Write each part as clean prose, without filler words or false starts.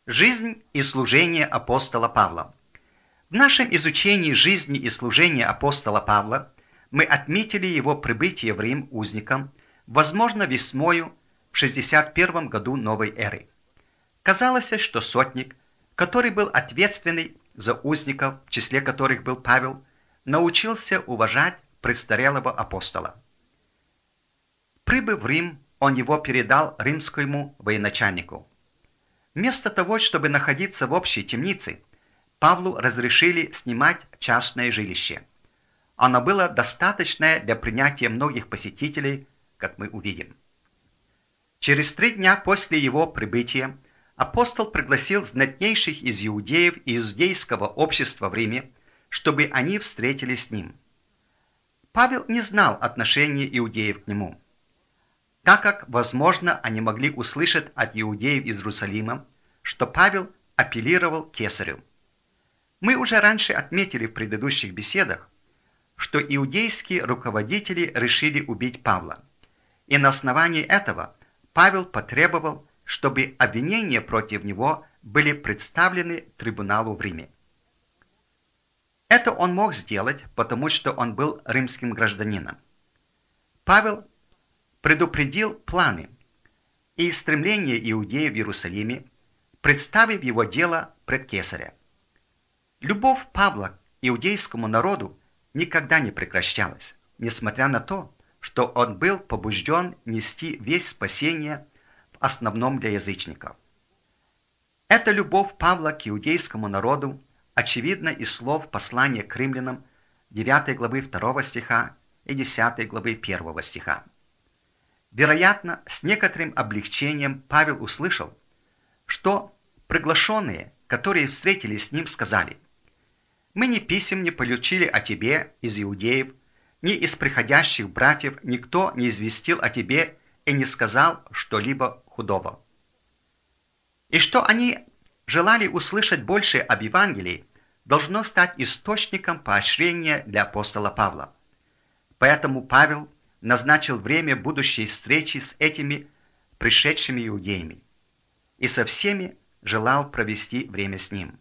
Жизнь и служение апостола Павла. В нашем изучении жизни и служения апостола Павла мы отметили его прибытие в Рим узником, возможно, весною в 61 году новой эры. Казалось, что сотник, который был ответственный за узников, в числе которых был Павел, научился уважать престарелого апостола. Прибыв в Рим, он его передал римскому военачальнику. Вместо того, чтобы находиться в общей темнице, Павлу разрешили снимать частное жилище. Оно было достаточное для принятия многих посетителей, как мы увидим. Через 3 дня после его прибытия апостол пригласил знатнейших из иудеев и иудейского общества в Риме, чтобы они встретились с ним. Павел не знал отношения иудеев к нему, так как, возможно, они могли услышать от иудеев из Иерусалима, что Павел апеллировал к кесарю. Мы уже раньше отметили в предыдущих беседах, что иудейские руководители решили убить Павла, и на основании этого Павел потребовал, чтобы обвинения против него были представлены трибуналу в Риме. Это он мог сделать, потому что он был римским гражданином. Павел предупредил планы и стремления иудеев в Иерусалиме, представив его дело пред кесаря. Любовь Павла к иудейскому народу никогда не прекращалась, несмотря на то, что он был побужден нести весть спасения в основном для язычников. Эта любовь Павла к иудейскому народу очевидна из слов послания к римлянам 9 главы 2 стиха и 10 главы 1 стиха. Вероятно, с некоторым облегчением Павел услышал, что приглашенные, которые встретились с ним, сказали: «Мы ни писем не получили о тебе из иудеев, ни из приходящих братьев никто не известил о тебе и не сказал что-либо худого». И что они желали услышать больше об Евангелии, должно стать источником поощрения для апостола Павла. Поэтому Павел назначил время будущей встречи с этими пришедшими иудеями и со всеми желал провести время с ним.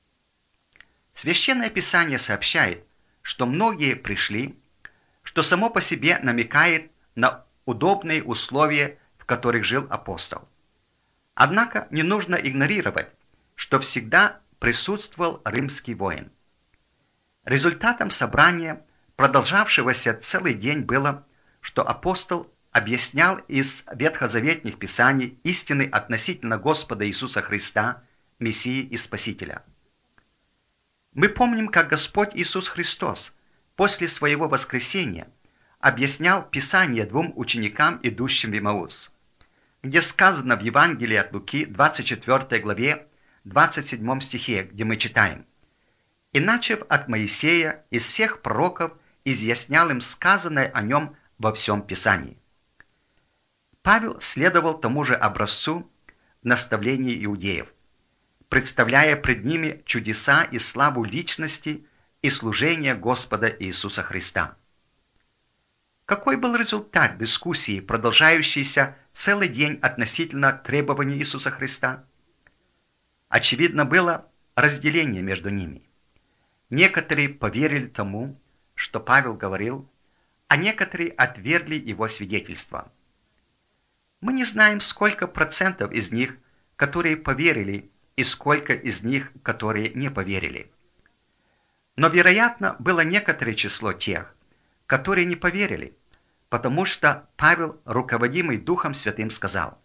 Священное Писание сообщает, что многие пришли, что само по себе намекает на удобные условия, в которых жил апостол. Однако не нужно игнорировать, что всегда присутствовал римский воин. Результатом собрания, продолжавшегося целый день, было, что апостол объяснял из ветхозаветных писаний истины относительно Господа Иисуса Христа, Мессии и Спасителя. Мы помним, как Господь Иисус Христос после своего воскресения объяснял Писание 2 ученикам, идущим в Имаус, где сказано в Евангелии от Луки, 24 главе, 27 стихе, где мы читаем: «И начав от Моисея из всех пророков, изъяснял им сказанное о нем во всем Писании». Павел следовал тому же образцу в наставлении иудеев, представляя пред ними чудеса и славу личности и служения Господа Иисуса Христа. Какой был результат дискуссии, продолжающейся целый день относительно требований Иисуса Христа? Очевидно было разделение между ними. Некоторые поверили тому, что Павел говорил, а некоторые отвергли его свидетельство. Мы не знаем, сколько процентов из них, которые поверили, и сколько из них, которые не поверили. Но, вероятно, было некоторое число тех, которые не поверили, потому что Павел, руководимый Духом Святым, сказал: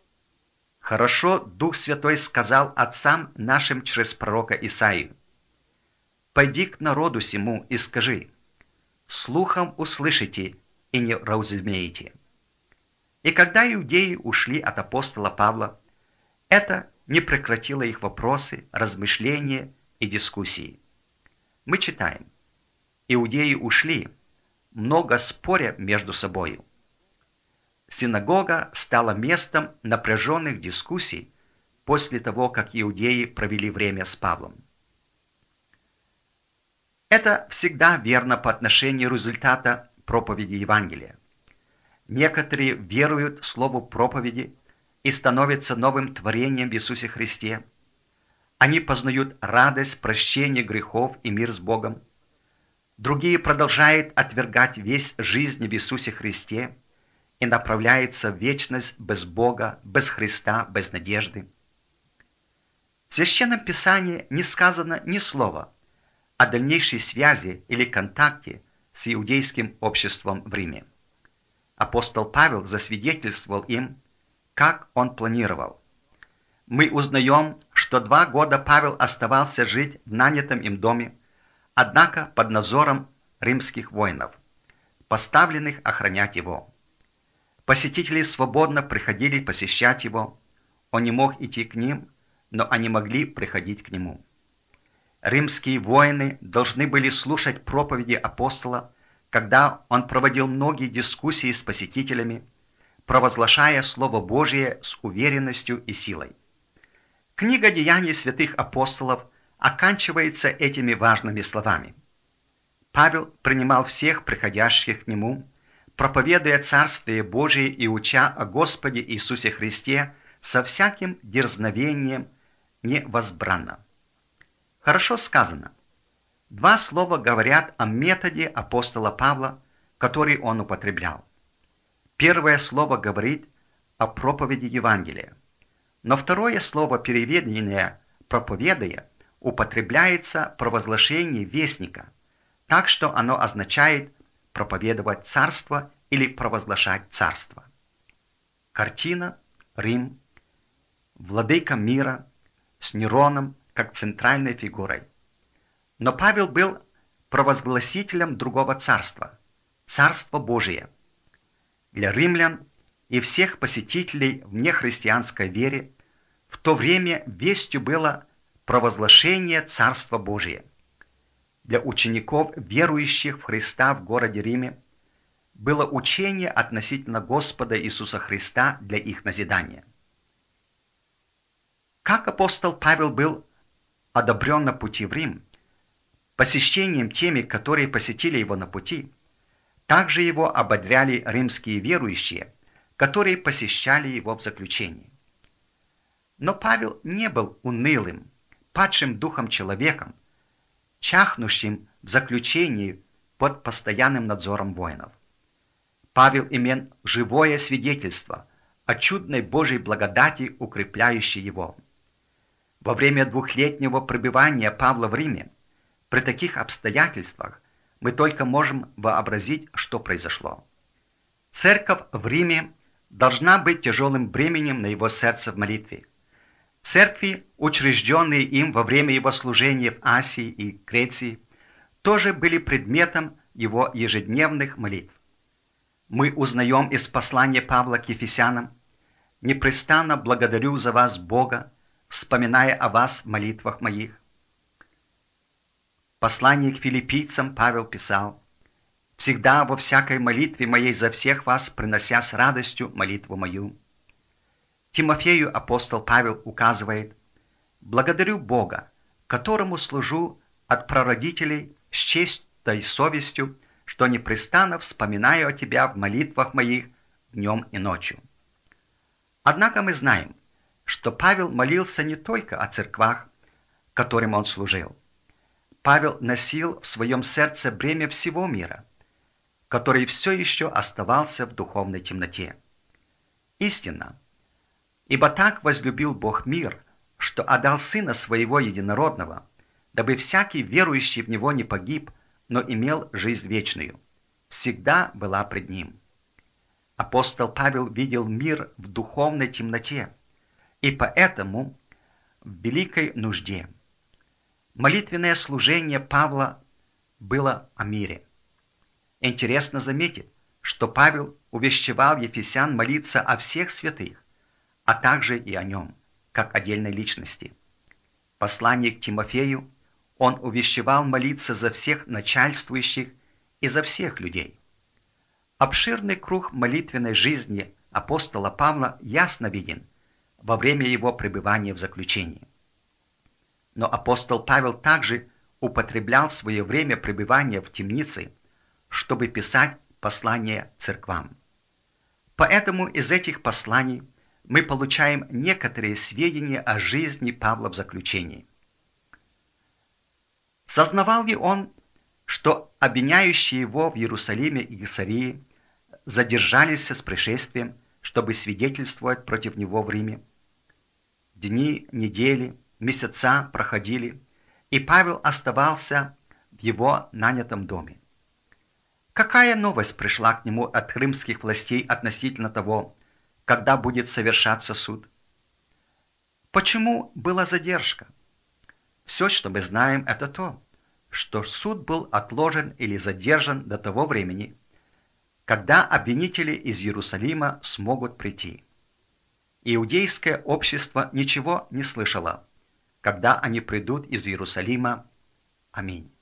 «Хорошо Дух Святой сказал отцам нашим через пророка Исаию: пойди к народу сему и скажи: слухом услышите и не разумеете». И когда иудеи ушли от апостола Павла, это не прекратило их вопросы, размышления и дискуссии. Мы читаем: иудеи ушли, много споря между собою. Синагога стала местом напряженных дискуссий после того, как иудеи провели время с Павлом. Это всегда верно по отношению результата проповеди Евангелия. Некоторые веруют слову проповеди и становятся новым творением в Иисусе Христе, Они познают радость прощения грехов и мир с Богом. Другие продолжают отвергать весть жизни в Иисусе Христе и направляются в вечность без Бога, без Христа, без надежды. В Священном Писании не сказано ни слова о дальнейшей связи или контакте с иудейским обществом в Риме. Апостол Павел засвидетельствовал им, как он планировал. Мы узнаем, что 2 года Павел оставался жить в нанятом им доме, однако под надзором римских воинов, поставленных охранять его. Посетители свободно приходили посещать его, он не мог идти к ним, но они могли приходить к нему. Римские воины должны были слушать проповеди апостола, когда он проводил многие дискуссии с посетителями, провозглашая Слово Божие с уверенностью и силой. Книга «Деяний святых апостолов» оканчивается этими важными словами. Павел принимал всех приходящих к нему, проповедуя Царствие Божие и уча о Господе Иисусе Христе со всяким дерзновением невозбранно. Хорошо сказано. 2 слова говорят о методе апостола Павла, который он употреблял. Первое слово говорит о проповеди Евангелия, но второе слово, переведенное «проповедуя», употребляется провозглашение вестника, так что оно означает проповедовать царство или провозглашать царство. Картина – Рим, владыка мира с Нероном как центральной фигурой. Но Павел был провозгласителем другого царства – Царство Божие. Для римлян и всех посетителей в нехристианской вере в то время вестью было провозглашение Царства Божия. Для учеников, верующих в Христа в городе Риме, было учение относительно Господа Иисуса Христа для их назидания. Как апостол Павел был одобрен на пути в Рим, посещением теми, которые посетили его на пути, также его ободряли римские верующие, которые посещали его в заключении. Но Павел не был унылым, падшим духом человеком, чахнущим в заключении под постоянным надзором воинов. Павел имел живое свидетельство о чудной Божьей благодати, укрепляющей его. Во время 2-летнего пребывания Павла в Риме, при таких обстоятельствах, мы только можем вообразить, что произошло. Церковь в Риме должна быть тяжелым бременем на его сердце в молитве. Церкви, учрежденные им во время его служения в Асии и Греции, тоже были предметом его ежедневных молитв. Мы узнаем из послания Павла к Ефесянам: «Непрестанно благодарю за вас Бога, вспоминая о вас в молитвах моих». В послании к филиппийцам Павел писал: «Всегда во всякой молитве моей за всех вас, принося с радостью молитву мою». Тимофею апостол Павел указывает: «Благодарю Бога, которому служу от прародителей с чистой совестью, что непрестанно вспоминаю о тебя в молитвах моих днем и ночью». Однако мы знаем, что Павел молился не только о церквах, которым он служил. Павел носил в своем сердце бремя всего мира, который все еще оставался в духовной темноте. Истинно, ибо так возлюбил Бог мир, что отдал Сына Своего Единородного, дабы всякий верующий в Него не погиб, но имел жизнь вечную. Всегда была пред Ним. Апостол Павел видел мир в духовной темноте, и поэтому в великой нужде. Молитвенное служение Павла было о мире. Интересно заметить, что Павел увещевал ефесян молиться о всех святых, а также и о нем, как отдельной личности. В послании к Тимофею он увещевал молиться за всех начальствующих и за всех людей. Обширный круг молитвенной жизни апостола Павла ясно виден во время его пребывания в заключении. Но апостол Павел также употреблял свое время пребывания в темнице, чтобы писать послания церквам. Поэтому из этих посланий мы получаем некоторые сведения о жизни Павла в заключении. Сознавал ли он, что обвиняющие его в Иерусалиме и Кесарии задержались с пришествием, чтобы свидетельствовать против него в Риме? Дни, недели, месяца проходили, и Павел оставался в его нанятом доме. Какая новость пришла к нему от римских властей относительно того, когда будет совершаться суд? Почему была задержка? Все, что мы знаем, это то, что суд был отложен или задержан до того времени, когда обвинители из Иерусалима смогут прийти. Иудейское общество ничего не слышало, когда они придут из Иерусалима. Аминь.